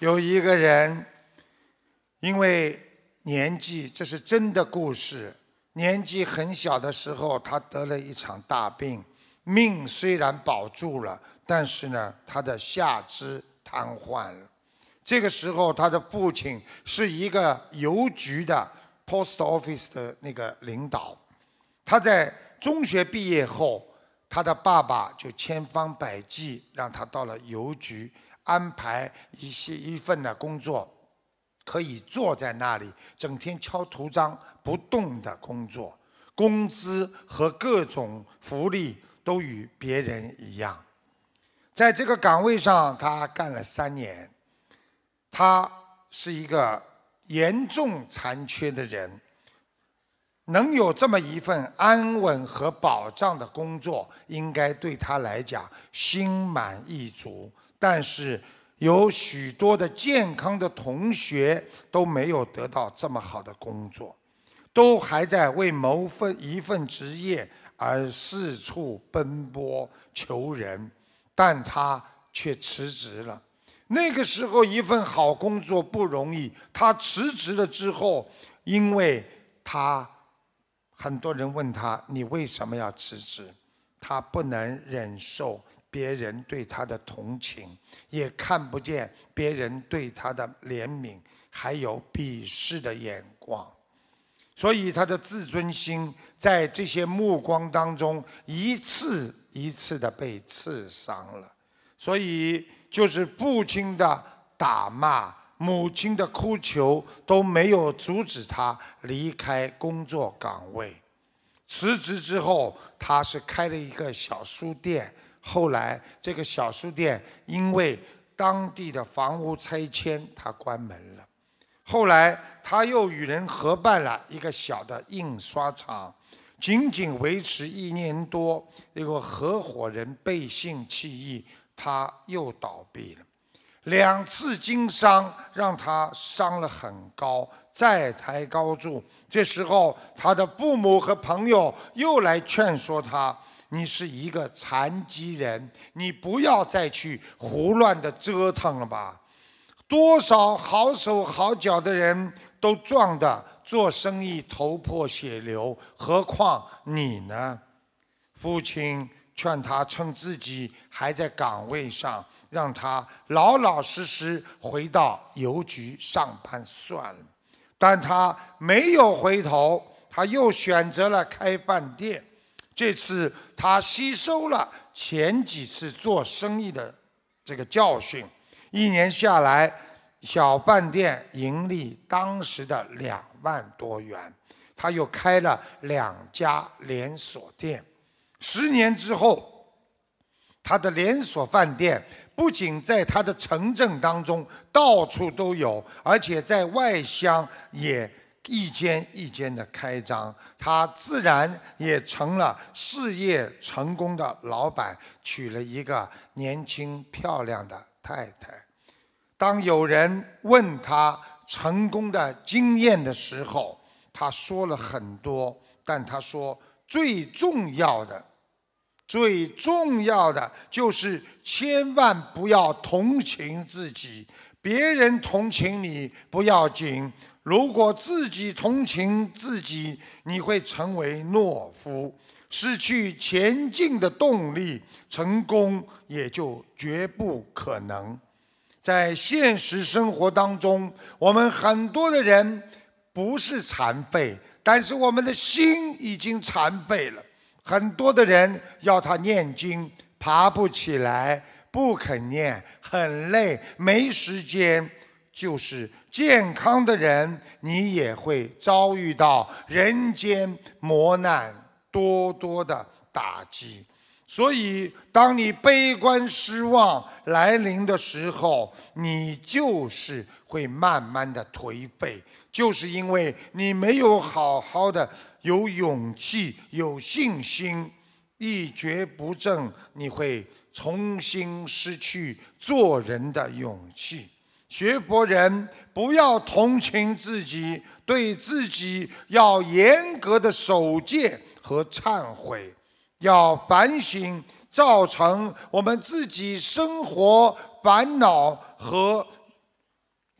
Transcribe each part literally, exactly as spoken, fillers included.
有一个人，因为年纪，这是真的故事。年纪很小的时候，他得了一场大病，命虽然保住了，但是呢，他的下肢瘫痪了。这个时候，他的父亲是一个邮局的 post office 的那个领导。他在中学毕业后，他的爸爸就千方百计让他到了邮局，安排一些一份的工作，可以坐在那里整天敲图章不动的工作，工资和各种福利都与别人一样。在这个岗位上，他干了三年。他是一个严重残缺的人，能有这么一份安稳和保障的工作，应该对他来讲心满意足。但是有许多的健康的同学都没有得到这么好的工作，都还在为谋份一份职业而四处奔波求人，但他却辞职了。那个时候一份好工作不容易，他辞职了之后，因为他很多人问他你为什么要辞职，他不能忍受别人对他的同情，也看不见别人对他的怜悯，还有鄙视的眼光，所以他的自尊心在这些目光当中一次一次的被刺伤了。所以就是父亲的打骂，母亲的哭求，都没有阻止他离开工作岗位。辞职之后，他是开了一个小书店，后来这个小书店因为当地的房屋拆迁，他关门了。后来他又与人合办了一个小的印刷厂，仅仅维持一年多，一个合伙人背信弃义，他又倒闭了。两次经商让他伤了很高，债台高筑。这时候他的父母和朋友又来劝说他，你是一个残疾人，你不要再去胡乱的折腾了吧。多少好手好脚的人都撞得做生意头破血流，何况你呢？父亲劝他趁自己还在岗位上，让他老老实实回到邮局上班算了。但他没有回头，他又选择了开饭店。这次他吸收了前几次做生意的这个教训，一年下来，小饭店盈利当时的两万多元。他又开了两家连锁店。十年之后，他的连锁饭店不仅在他的城镇当中到处都有，而且在外乡也一间一间的开张。他自然也成了事业成功的老板，娶了一个年轻漂亮的太太。当有人问他成功的经验的时候，他说了很多，但他说最重要的最重要的就是千万不要同情自己。别人同情你不要紧，如果自己同情自己，你会成为懦夫，失去前进的动力，成功也就绝不可能。在现实生活当中，我们很多的人不是残废，但是我们的心已经残废了。很多的人要他念经，爬不起来，不肯念，很累，没时间。就是健康的人，你也会遭遇到人间磨难，多多的打击。所以当你悲观失望来临的时候，你就是会慢慢的颓废，就是因为你没有好好的有勇气有信心，一蹶不振，你会重新失去做人的勇气。学佛人不要同情自己，对自己要严格的守戒和忏悔，要反省造成我们自己生活烦恼和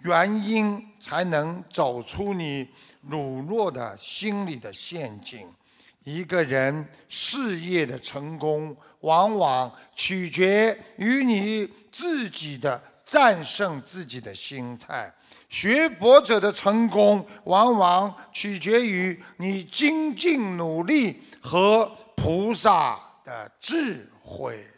原因，才能走出你懦弱的心理的陷阱。一个人事业的成功，往往取决于你自己的战胜自己的心态。学佛者的成功，往往取决于你精进努力和菩萨的智慧。